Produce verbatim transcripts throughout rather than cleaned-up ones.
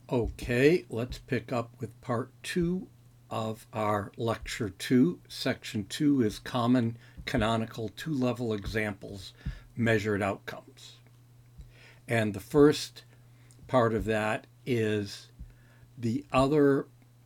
Okay, let's pick up with part two of our lecture two. Section two is common canonical two-level examples, measured outcomes. And the first part of that is the other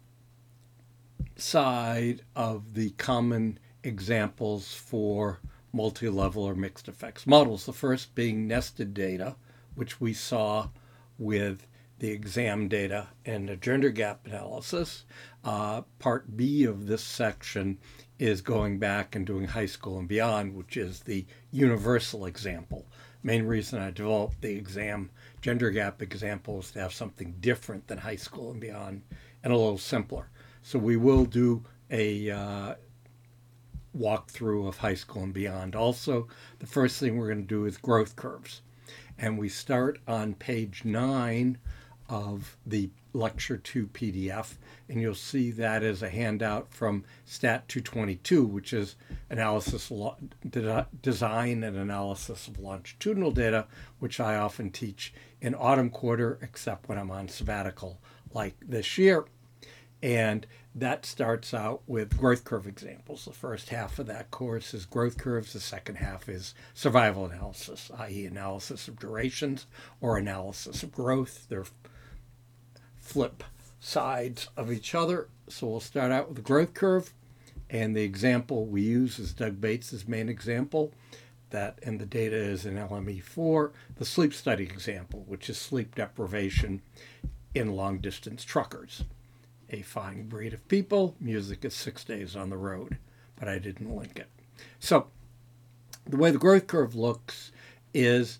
side of the common examples for multi-level or mixed effects models. The first being nested data, which we saw with the exam data and the gender gap analysis. Uh, part B of this section is going back and doing high school and beyond, which is the universal example. Main reason I developed the exam gender gap example is to have something different than high school and beyond and a little simpler. So we will do a uh, walkthrough of high school and beyond. Also, the first thing we're going to do is growth curves. And we start on page nine of the lecture two P D F, and you'll see that as a handout from Stat two twenty-two, which is analysis, design and analysis of longitudinal data, which I often teach in autumn quarter, except when I'm on sabbatical like this year. And that starts out with growth curve examples. The first half of that course is growth curves. The second half is survival analysis, that is analysis of durations or analysis of growth. They're flip sides of each other. So we'll start out with the growth curve. And the example we use is Doug Bates's main example. That and the data is in L M E four. The sleep study example, which is sleep deprivation in long-distance truckers. A fine breed of people. Music is six days on the road, but I didn't link it. So the way the growth curve looks is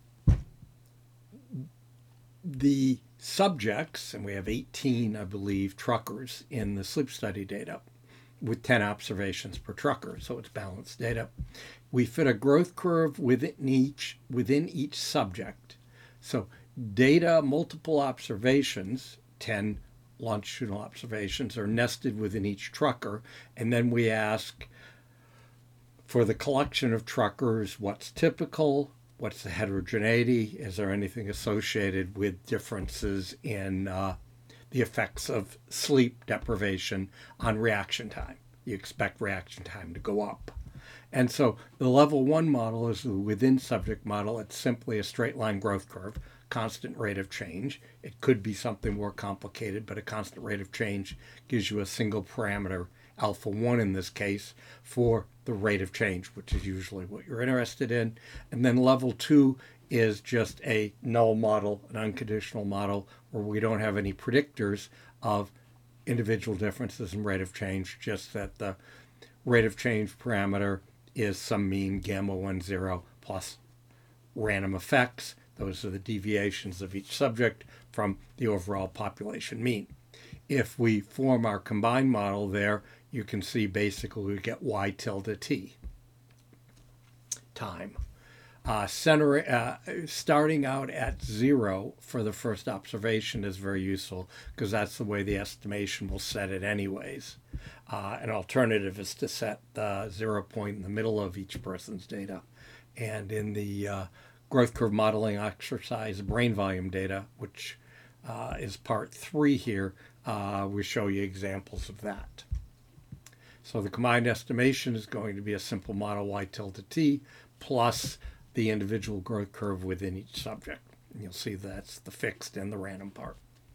the subjects, and we have eighteen, I believe, truckers in the sleep study data with ten observations per trucker, so it's balanced data. We fit a growth curve within each, within each subject. So data, multiple observations, ten longitudinal observations are nested within each trucker, and then we ask for the collection of truckers, what's typical, what's the heterogeneity, is there anything associated with differences in uh, the effects of sleep deprivation on reaction time. You expect reaction time to go up. And so the level one model is the within subject model. It's simply a straight line growth curve, constant rate of change. It could be something more complicated, but a constant rate of change gives you a single parameter, alpha one in this case, for the rate of change, which is usually what you're interested in. And then level two is just a null model, an unconditional model, where we don't have any predictors of individual differences in rate of change, just that the rate of change parameter is some mean gamma one zero plus random effects. Those are the deviations of each subject from the overall population mean. If we form our combined model there, you can see basically we get y tilde t time. Uh, center, uh, starting out at zero for the first observation is very useful because that's the way the estimation will set it anyways. Uh, an alternative is to set the zero point in the middle of each person's data. And in the uh, growth curve modeling exercise, brain volume data, which uh, is part three here, uh, we show you examples of that. So the combined estimation is going to be a simple model y tilde t plus the individual growth curve within each subject. And you'll see that's the fixed and the random part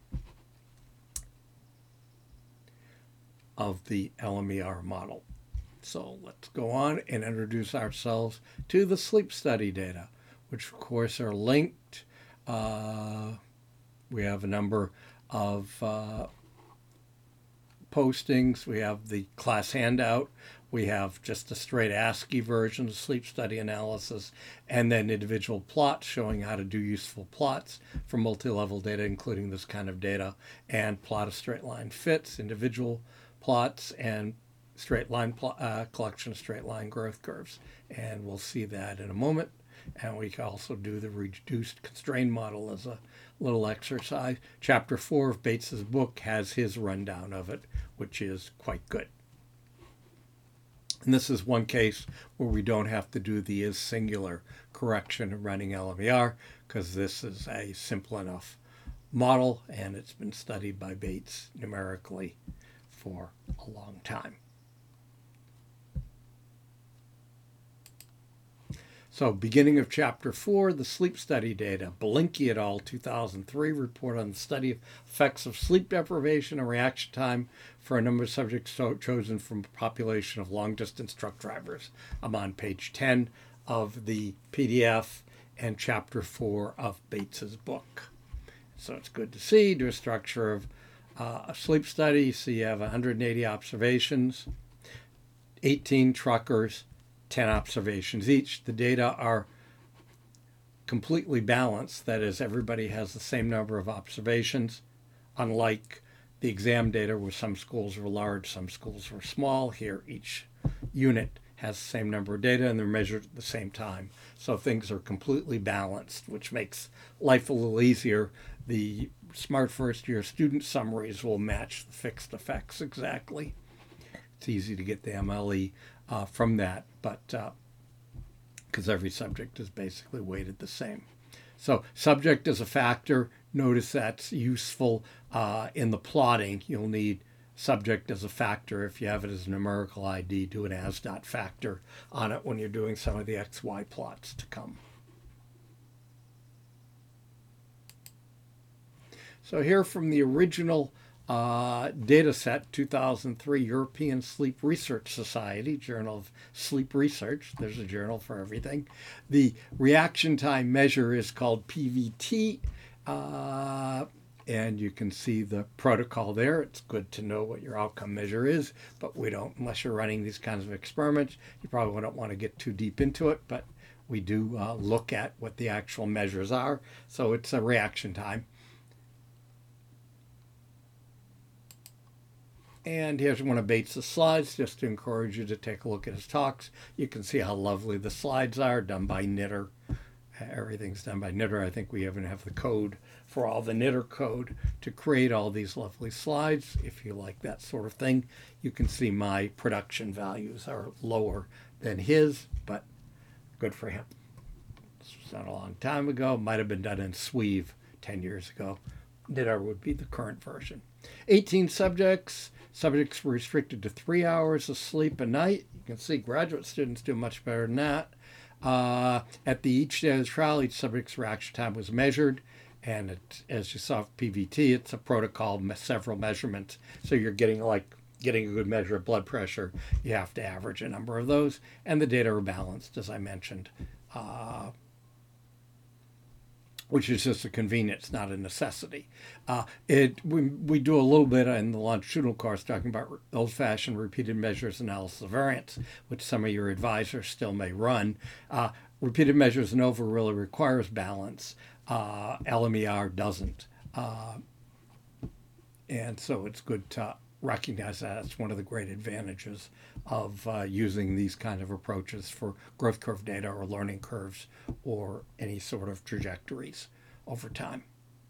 of the L M E R model. So let's go on and introduce ourselves to the sleep study data, which of course are linked. Uh, we have a number of uh, postings. We have the class handout. We have just a straight ASCII version of sleep study analysis, and then individual plots showing how to do useful plots for multi-level data, including this kind of data, and plot of straight line fits, individual plots, and straight line pl- uh, collection of straight line growth curves. And we'll see that in a moment. And we can also do the reduced constrained model as a little exercise. Chapter four of Bates's book has his rundown of it, which is quite good. And this is one case where we don't have to do the is singular correction of running L M E R because this is a simple enough model, and it's been studied by Bates numerically for a long time. So beginning of chapter four, the sleep study data. Belinkie et al. two thousand three report on the study of effects of sleep deprivation and reaction time for a number of subjects so chosen from a population of long-distance truck drivers. I'm on page ten of the P D F and chapter four of Bates's book. So it's good to see, do a structure of uh, a sleep study. So you have one hundred eighty observations, eighteen truckers, ten observations each. The data are completely balanced. That is, everybody has the same number of observations, unlike the exam data where some schools were large, some schools were small. Here, each unit has the same number of data and they're measured at the same time. So things are completely balanced, which makes life a little easier. The smart first year student summaries will match the fixed effects exactly. It's easy to get the M L E uh, from that, but because uh, every subject is basically weighted the same. So subject as a factor, notice that's useful uh, in the plotting. You'll need subject as a factor. If you have it as a numerical I D, do an as dot factor on it when you're doing some of the X Y plots to come. So here from the original uh, data set, two thousand three European Sleep Research Society, Journal of Sleep Research. There's a journal for everything. The reaction time measure is called P V T. Uh, And you can see the protocol there. It's good to know what your outcome measure is, but we don't, unless you're running these kinds of experiments, you probably don't want to get too deep into it, but we do uh, look at what the actual measures are. So it's a reaction time. And here's one of Bates' slides, just to encourage you to take a look at his talks. You can see how lovely the slides are, done by Knitter. Everything's done by Knitter. I think we even have the code for all the Knitter code to create all these lovely slides. If you like that sort of thing, you can see my production values are lower than his, but good for him. This was done a long time ago. Might have been done in Sweave ten years ago. Knitter would be the current version. eighteen subjects. Subjects were restricted to three hours of sleep a night. You can see graduate students do much better than that. Uh, at the each day of the trial, each subject's reaction time was measured, and it, as you saw P V T, it's a protocol, several measurements. So you're getting like getting a good measure of blood pressure. You have to average a number of those, and the data are balanced, as I mentioned, uh, which is just a convenience, not a necessity. Uh, it we, we do a little bit in the longitudinal course talking about old-fashioned repeated measures analysis of variance, which some of your advisors still may run. Uh, repeated measures ANOVA really requires balance. Uh, L M E R doesn't. Uh, and so it's good to recognize that. It's one of the great advantages of uh, using these kind of approaches for growth curve data or learning curves or any sort of trajectories over time.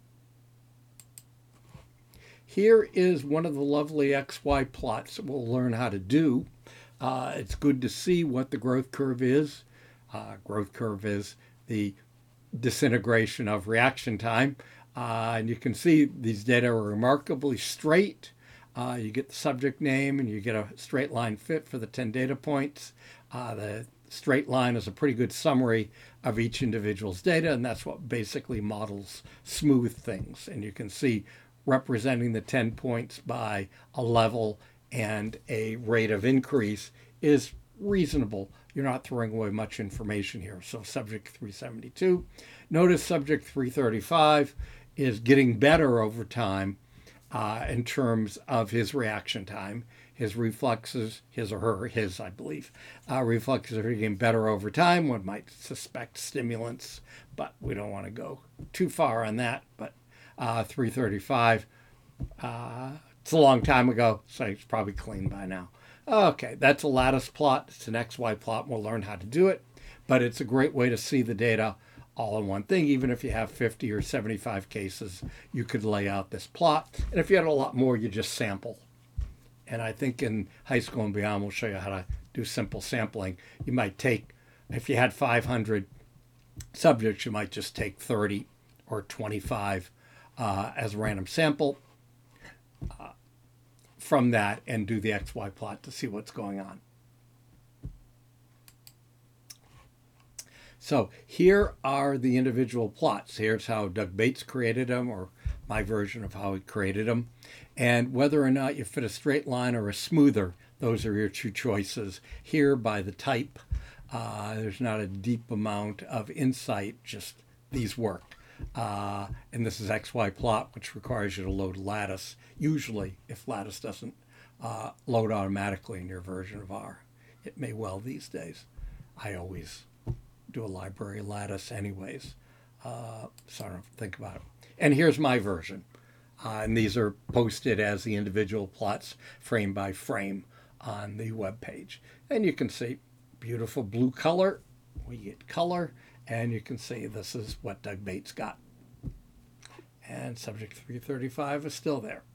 Here is one of the lovely X Y plots that we'll learn how to do. Uh, it's good to see what the growth curve is. Uh, growth curve is the disintegration of reaction time. Uh, and you can see these data are remarkably straight. Uh, you get the subject name and you get a straight line fit for the ten data points. Uh, the straight line is a pretty good summary of each individual's data, and that's what basically models smooth things. And you can see representing the ten points by a level and a rate of increase is reasonable. You're not throwing away much information here. So subject three seventy-two. Notice subject three thirty-five is getting better over time uh, in terms of his reaction time. His reflexes, his or her, his, I believe, uh, reflexes are getting better over time. One might suspect stimulants, but we don't want to go too far on that. But uh, three thirty-five, uh, it's a long time ago, so it's probably clean by now. Okay, that's a lattice plot. It's an X Y plot. We'll learn how to do it, but it's a great way to see the data all in one thing. Even if you have fifty or seventy-five cases, you could lay out this plot. And if you had a lot more, you just sample. And I think in high school and beyond, we'll show you how to do simple sampling. You might take, if you had five hundred subjects, you might just take thirty or twenty-five uh, as a random sample uh, from that and do the X Y plot to see what's going on. So here are the individual plots. Here's how Doug Bates created them, or my version of how he created them. And whether or not you fit a straight line or a smoother, those are your two choices. Here, by the type, uh, there's not a deep amount of insight, just these work. Uh, and this is X Y plot, which requires you to load lattice, usually if lattice doesn't uh, load automatically in your version of R. It may well these days. I always do a library lattice anyways, uh, so I don't have to think about it. And here's my version. Uh, and these are posted as the individual plots frame by frame on the web page. And you can see beautiful blue color. We get color, and you can see this is what Doug Bates got. And subject three thirty-five is still there.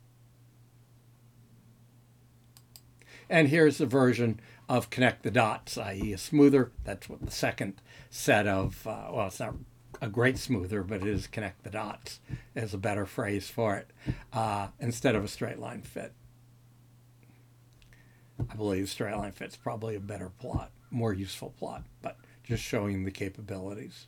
And here's the version of connect the dots, that is a smoother. That's what the second set of, uh, well, it's not a great smoother, but it is connect the dots is a better phrase for it, uh, instead of a straight line fit. I believe straight line fit's probably a better plot, more useful plot, but just showing the capabilities.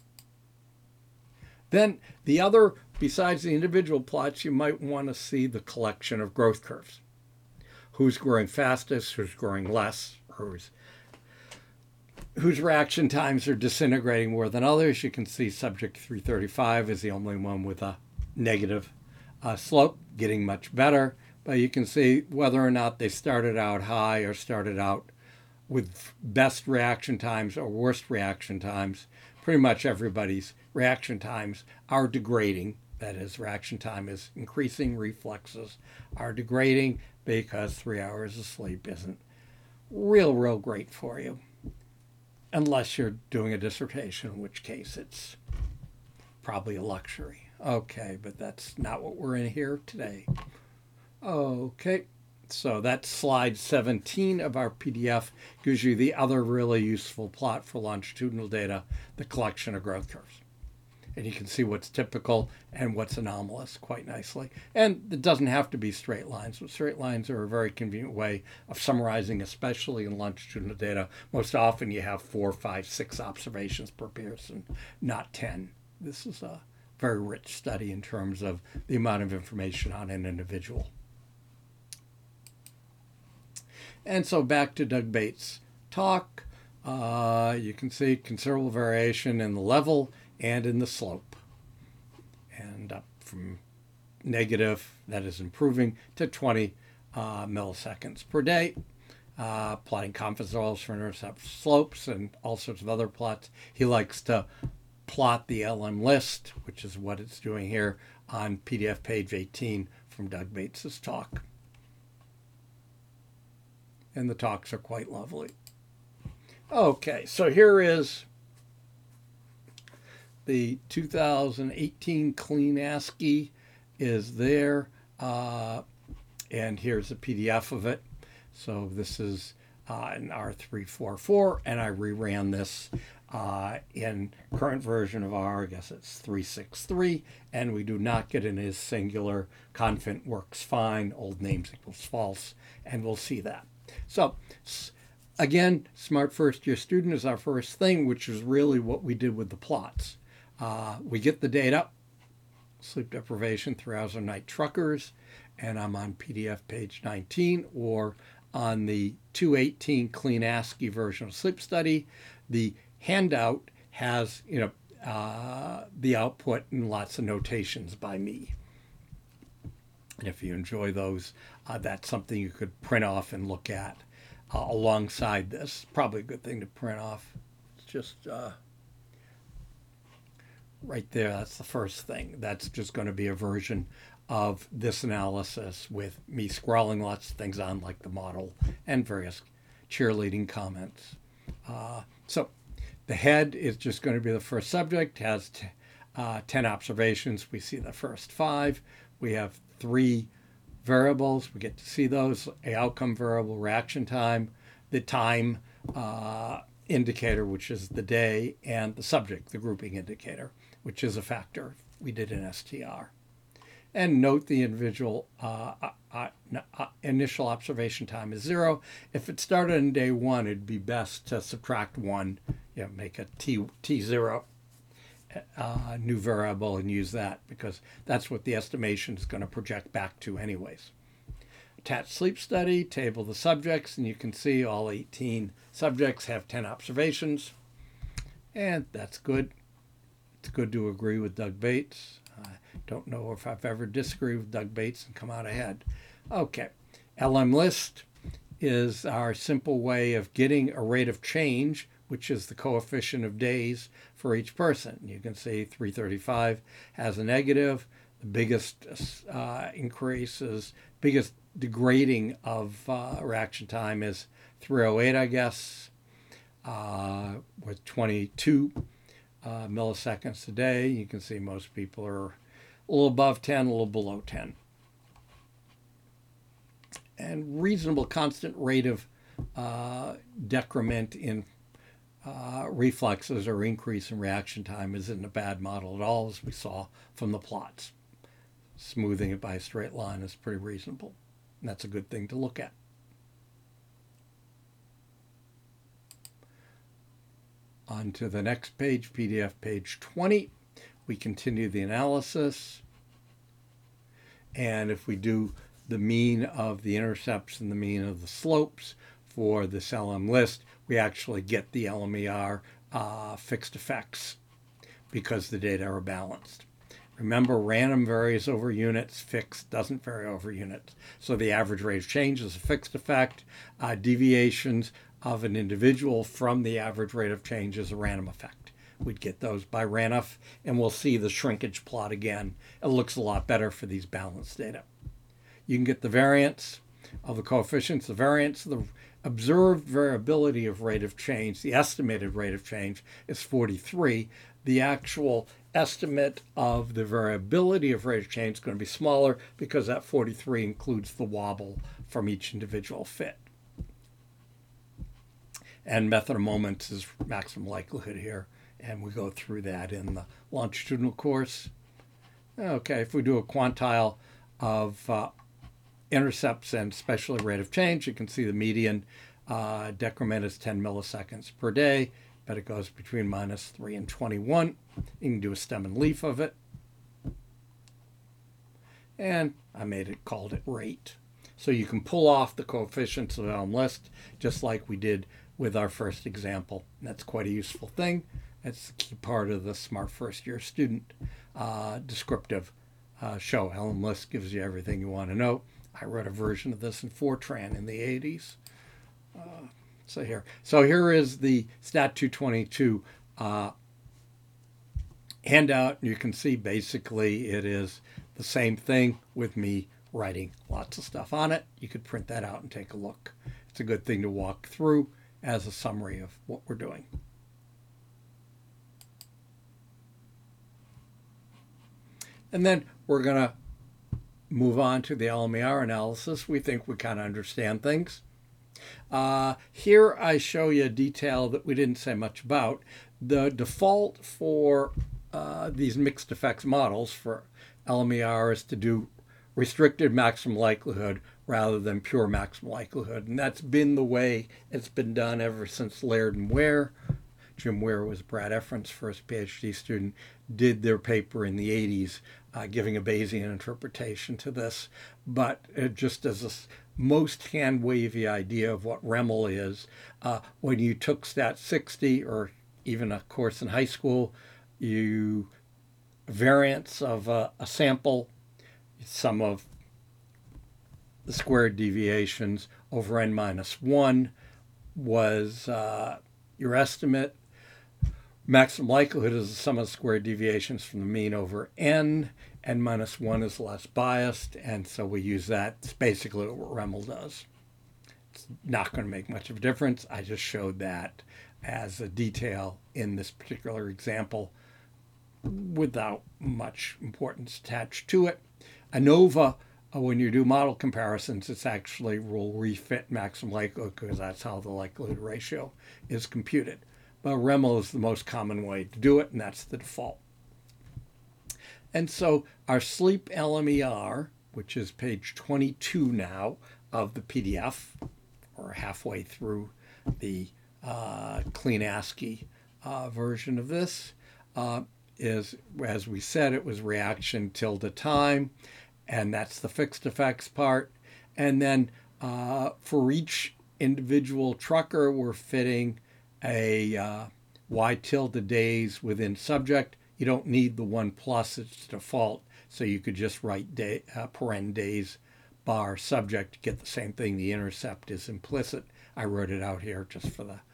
Then the other, besides the individual plots, you might want to see the collection of growth curves. Who's growing fastest, who's growing less, who's, whose reaction times are disintegrating more than others. You can see subject three thirty-five is the only one with a negative uh, slope, getting much better. But you can see whether or not they started out high or started out with best reaction times or worst reaction times. Pretty much everybody's reaction times are degrading. That is, reaction time is increasing, reflexes are degrading because three hours of sleep isn't real, real great for you. Unless you're doing a dissertation, in which case it's probably a luxury. Okay, but that's not what we're in here today. Okay, so that's slide seventeen of our P D F. Gives you the other really useful plot for longitudinal data, the collection of growth curves. And you can see what's typical and what's anomalous quite nicely. And it doesn't have to be straight lines, but straight lines are a very convenient way of summarizing, especially in longitudinal data. Most often you have four, five, six observations per person, not ten. This is a very rich study in terms of the amount of information on an individual. And so back to Doug Bates' talk. Uh, you can see considerable variation in the level and in the slope. And up from negative, that is improving, to twenty uh, milliseconds per day. Uh, plotting confidence intervals for intercept slopes and all sorts of other plots. He likes to plot the L M list, which is what it's doing here on P D F page eighteen from Doug Bates' talk. And the talks are quite lovely. Okay, so here is the two thousand eighteen Clean ASCII is there, uh, and here's a P D F of it. So this is uh, an R three forty-four, and I reran this uh, in current version of R, I guess it's three sixty-three, and we do not get an is singular. Confident works fine, old names equals false, and we'll see that. So again, Smart First Year Student is our first thing, which is really what we did with the plots. Uh, we get the data, sleep deprivation, three hours a night truckers, and I'm on P D F page nineteen, or on the two eighteen Clean ASCII version of Sleep Study. The handout has, you know, uh, the output and lots of notations by me. And if you enjoy those, uh, that's something you could print off and look at uh, alongside this. Probably a good thing to print off. It's just uh, right there. That's the first thing. That's just going to be a version of this analysis with me scrawling lots of things on, like the model and various cheerleading comments. Uh, so the head is just going to be the first subject, has t- uh, ten observations. We see the first five. We have three variables. We get to see those: a outcome variable, reaction time, the time uh, indicator, which is the day, and the subject, the grouping indicator, which is a factor. we did an S T R. And note the individual uh, uh, uh, initial observation time is zero. If it started on day one, it'd be best to subtract one, you know, make a t, t zero uh, new variable and use that, because that's what the estimation is going to project back to anyways. Attached sleep study, table the subjects, and you can see all eighteen subjects have ten observations, and that's good. It's good to agree with Doug Bates. I don't know if I've ever disagreed with Doug Bates and come out ahead. Okay, L M list is our simple way of getting a rate of change, which is the coefficient of days for each person. You can see three thirty-five has a negative. The biggest uh, increase is, biggest degrading of uh, reaction time is three oh eight, I guess, uh, with twenty-two uh, milliseconds a day. You can see most people are a little above ten, a little below ten. And reasonable constant rate of uh, decrement in uh, reflexes or increase in reaction time isn't a bad model at all, as we saw from the plots. Smoothing it by a straight line is pretty reasonable. And that's a good thing to look at. On to the next page, P D F page twenty. We continue the analysis. And if we do the mean of the intercepts and the mean of the slopes for this L M list, we actually get the L M E R uh, fixed effects because the data are balanced. Remember, random varies over units, fixed doesn't vary over units. So the average rate of change is a fixed effect. Uh, deviations of an individual from the average rate of change is a random effect. We'd get those by Ranoff, and we'll see the shrinkage plot again. It looks a lot better for these balanced data. You can get the variance of the coefficients, the variance, the observed variability of rate of change, the estimated rate of change is forty-three. The actual estimate of the variability of rate of change is going to be smaller because that forty-three includes the wobble from each individual fit. And method of moments is maximum likelihood here, and we go through that in the longitudinal course. Okay, if we do a quantile of uh, intercepts and especially rate of change, you can see the median uh, decrement is ten milliseconds per day, but it goes between minus three and twenty-one. You can do a stem and leaf of it. And I made it, called it rate. So you can pull off the coefficients of L M list just like we did with our first example. And that's quite a useful thing. That's the key part of the Smart First Year Student uh, descriptive uh, show. L M list gives you everything you want to know. I wrote a version of this in Fortran in the eighties. Uh, so here, so here is the Stat two twenty-two uh, handout. You can see basically it is the same thing with me writing lots of stuff on it. You could print that out and take a look. It's a good thing to walk through as a summary of what we're doing. And then we're going to move on to the L M E R analysis. We think we kind of understand things. Uh, here I show you a detail that we didn't say much about. The default for uh, these mixed effects models for L M E R is to do restricted maximum likelihood rather than pure maximum likelihood. And that's been the way it's been done ever since Laird and Ware. Jim Ware was Brad Efron's first PhD student, did their paper in the eighties, uh, giving a Bayesian interpretation to this. But it just as a most hand-wavy idea of what REML is, uh, when you took Stat sixty or even a course in high school, you variance of a, a sample, sum of the squared deviations over n minus one was uh, your estimate. Maximum likelihood is the sum of the squared deviations from the mean over n. N minus one is less biased, and so we use that. It's basically what REML does. It's not going to make much of a difference. I just showed that as a detail in this particular example without much importance attached to it. ANOVA, uh, when you do model comparisons, it's actually will refit maximum likelihood because that's how the likelihood ratio is computed. But REML is the most common way to do it, and that's the default. And so our sleep L M E R, which is page twenty-two now of the P D F, or halfway through the uh, clean ASCII uh, version of this, uh, is, as we said, it was reaction tilde time, and that's the fixed effects part. And then uh, for each individual trucker, we're fitting a uh, y tilde days within subject. You don't need the one plus, it's default, so you could just write day, uh, paren days bar subject to get the same thing. The intercept is implicit. I wrote it out here just for the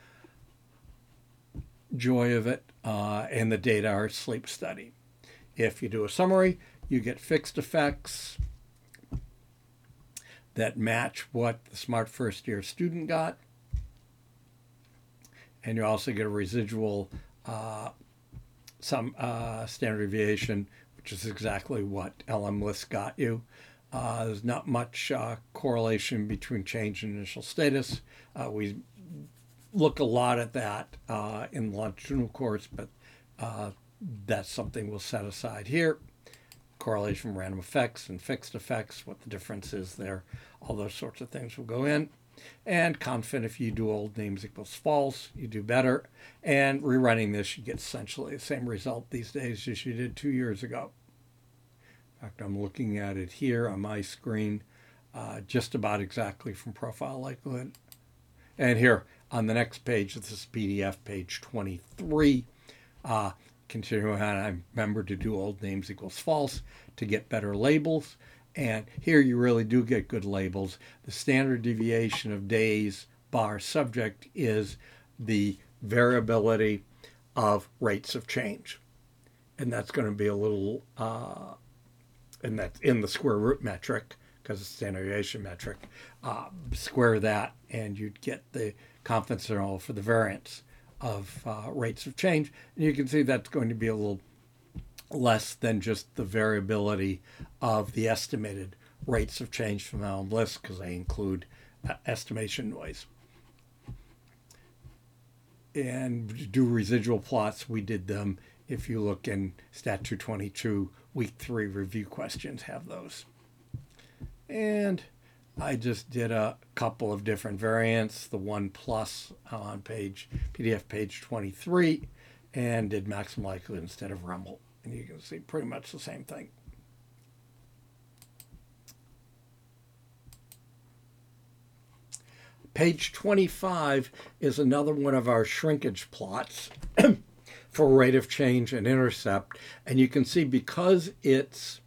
joy of it, uh, and the data are sleep study. If you do a summary, you get fixed effects that match what the smart first year student got, and you also get a residual uh, some uh, standard deviation, which is exactly what L M list got you. Uh, there's not much uh, correlation between change in initial status. Uh, we look a lot at that uh, in the longitudinal course, but uh, that's something we'll set aside here. Correlation from random effects and fixed effects, what the difference is there, all those sorts of things will go in. And confident, if you do old names equals false, you do better. And rerunning this, you get essentially the same result these days as you did two years ago. In fact, I'm looking at it here on my screen, uh, just about exactly from profile likelihood. And here on the next page, this is P D F page twenty-three. Uh, continuing on, I remember to do old names equals false to get better labels. And here you really do get good labels. The standard deviation of days bar subject is the variability of rates of change. And that's going to be a little, uh, and that's in the square root metric, because it's standard deviation metric. Uh, square that, and you'd get the confidence interval for the variance of uh, rates of change. And you can see that's going to be a little less than just the variability of the estimated rates of change from L M list, because they include uh, estimation noise. And do residual plots, we did them. If you look in Stat two twenty-two, week three review questions have those. And I just did a couple of different variants, the one plus on page P D F page twenty-three, and did maximum likelihood instead of Rummel. And you can see pretty much the same thing. Page twenty-five is another one of our shrinkage plots for rate of change and intercept. And you can see, because it's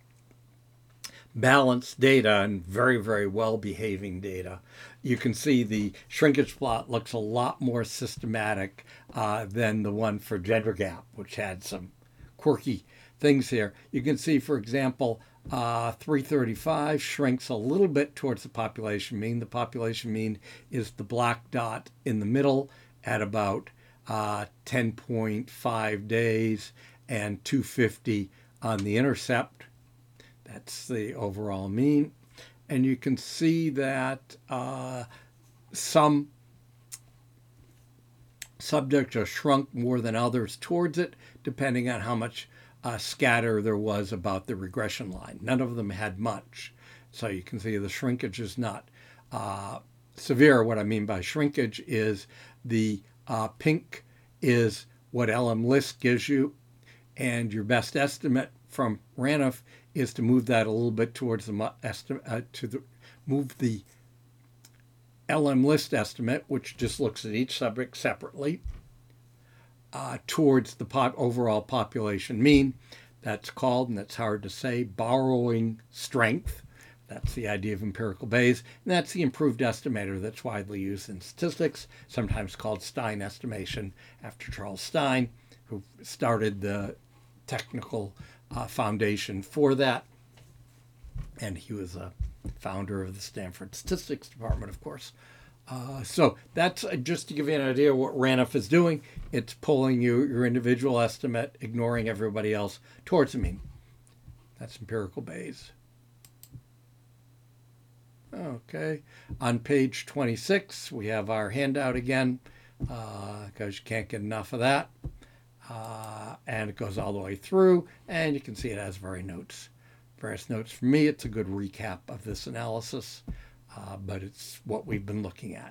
balanced data and very, very well behaving data, you can see the shrinkage plot looks a lot more systematic uh, than the one for gender gap, which had some quirky things here. You can see, for example, uh, three thirty-five shrinks a little bit towards the population mean. The population mean is the black dot in the middle at about uh, ten point five days and two fifty on the intercept. That's the overall mean. And you can see that uh, some subjects are shrunk more than others towards it, depending on how much uh, scatter there was about the regression line. None of them had much. So you can see the shrinkage is not uh, severe. What I mean by shrinkage is the uh, pink is what L M list gives you, and your best estimate from Ranif is to move that a little bit towards the estimate, uh, to the move the L M list estimate, which just looks at each subject separately, uh, towards the pop overall population mean. That's called, and that's hard to say, borrowing strength. That's the idea of empirical Bayes. And that's the improved estimator that's widely used in statistics, sometimes called Stein estimation, after Charles Stein, who started the technical uh, foundation for that. And he was a founder of the Stanford Statistics Department, of course. Uh, so that's uh, just to give you an idea of what Ranif is doing. It's pulling you your individual estimate, ignoring everybody else, towards the mean. That's empirical Bayes. Okay. On page twenty-six, we have our handout again, because uh, you can't get enough of that. uh, and it goes all the way through, and you can see it has very notes, various notes. For me, it's a good recap of this analysis, uh, but it's what we've been looking at.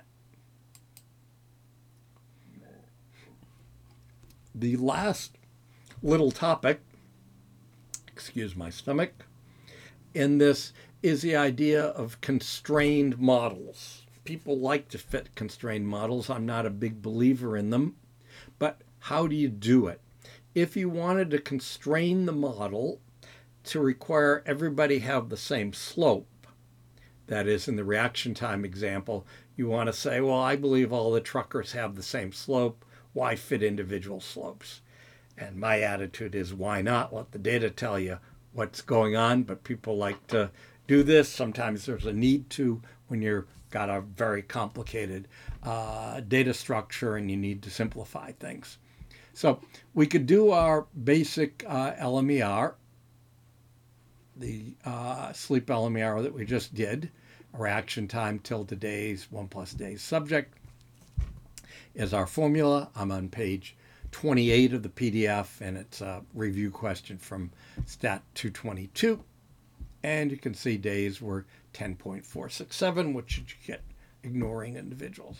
The last little topic, excuse my stomach, in this is the idea of constrained models. People like to fit constrained models. I'm not a big believer in them, but how do you do it? If you wanted to constrain the model to require everybody have the same slope, that is, in the reaction time example, you want to say, well, I believe all the truckers have the same slope. Why fit individual slopes? And my attitude is, why not? Let the data tell you what's going on, but people like to do this. Sometimes there's a need to when you've got a very complicated uh, data structure and you need to simplify things. So we could do our basic uh, L M E R, the uh, sleep L M E R that we just did, reaction time tilde days, one plus days subject is our formula. I'm on page twenty-eight of the P D F, and it's a review question from Stat two twenty-two. And you can see days were ten point four six seven, which you get ignoring individuals.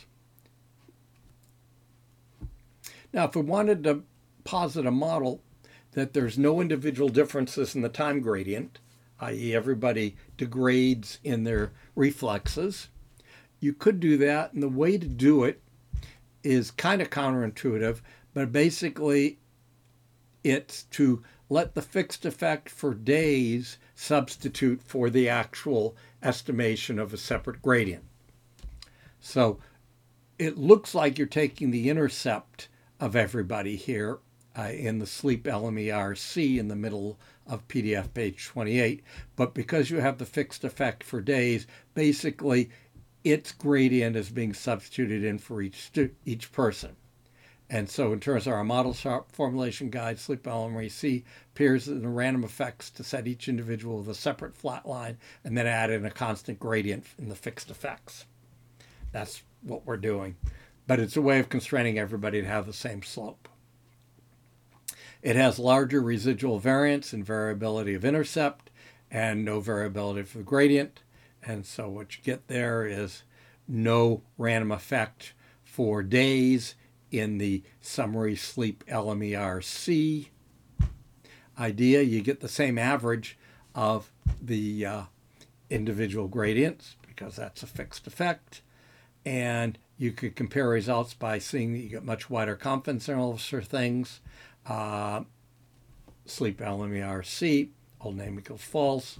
Now, if we wanted to posit a model that there's no individual differences in the time gradient, that is everybody degrades in their reflexes, you could do that. And the way to do it is kind of counterintuitive, but basically it's to let the fixed effect for days substitute for the actual estimation of a separate gradient. So it looks like you're taking the intercept of everybody here uh, in the sleep L M E R C in the middle of P D F page twenty-eight, but because you have the fixed effect for days, basically its gradient is being substituted in for each stu- each person. And so in terms of our model formulation guide, sleep L M E R C appears in the random effects to set each individual with a separate flat line and then add in a constant gradient in the fixed effects. That's what we're doing. But it's a way of constraining everybody to have the same slope. It has larger residual variance and variability of intercept and no variability for the gradient. And so what you get there is no random effect for days in the summary sleep L M E R C idea. You get the same average of the uh, individual gradients because that's a fixed effect. And you could compare results by seeing that you get much wider confidence intervals for things. Uh, sleep L M E R C, old name equals false.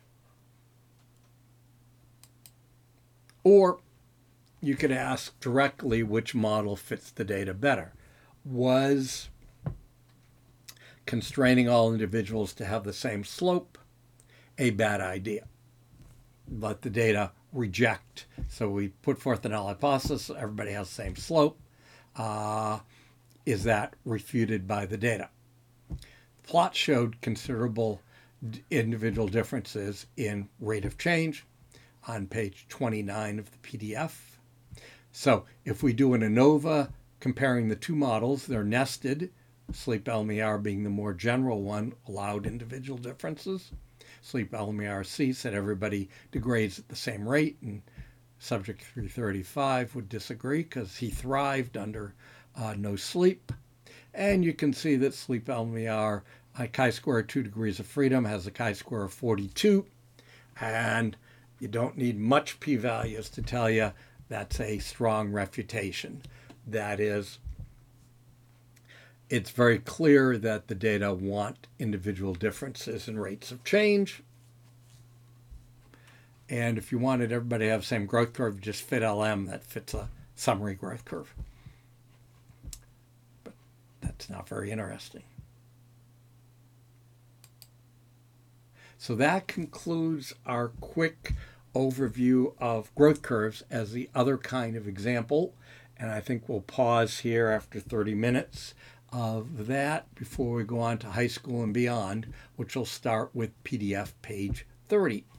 Or you could ask directly which model fits the data better. Was constraining all individuals to have the same slope a bad idea? Let the data reject. So we put forth an null hypothesis, everybody has the same slope. Uh, is that refuted by the data? The plot showed considerable individual differences in rate of change on page twenty-nine of the P D F. So if we do an ANOVA comparing the two models, they're nested, sleep L M E R being the more general one, allowed individual differences. Sleep L M E R C said everybody degrades at the same rate, and subject three thirty-five would disagree because he thrived under uh, no sleep. And you can see that sleep L M E R, a chi-square two degrees of freedom, has a chi-square of forty-two, and you don't need much p-values to tell you that's a strong refutation. That is, it's very clear that the data want individual differences in rates of change. And if you wanted everybody to have the same growth curve, just fit L M, that fits a summary growth curve. But that's not very interesting. So that concludes our quick overview of growth curves as the other kind of example. And I think we'll pause here after thirty minutes of that before we go on to high school and beyond, which will start with P D F page thirty.